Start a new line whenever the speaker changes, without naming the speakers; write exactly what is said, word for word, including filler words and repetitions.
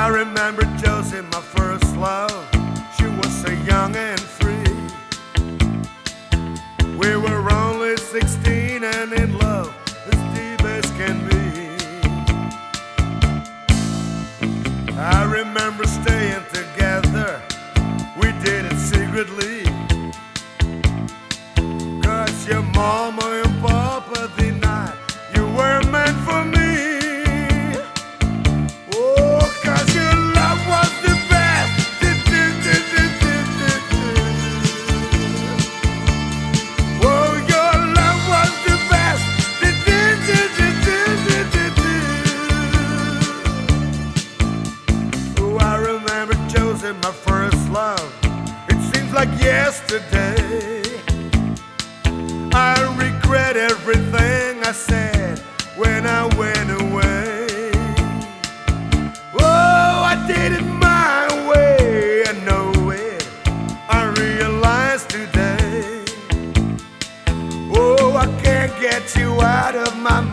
I remember Josie, my first love. She was so young and free. We were only sixteen and in love as deep as can be. I remember staying together. We did it secretly, 'cause your mama and papa denied you were meant for me. Oh, 'cause your love was the best. Oh, your love was the best. Oh, I remember Josie, my first love. It seems like yesterday. I regret everything I said when I went away. Oh, I did it my way, I know it, I realize today. Oh, I can't get you out of my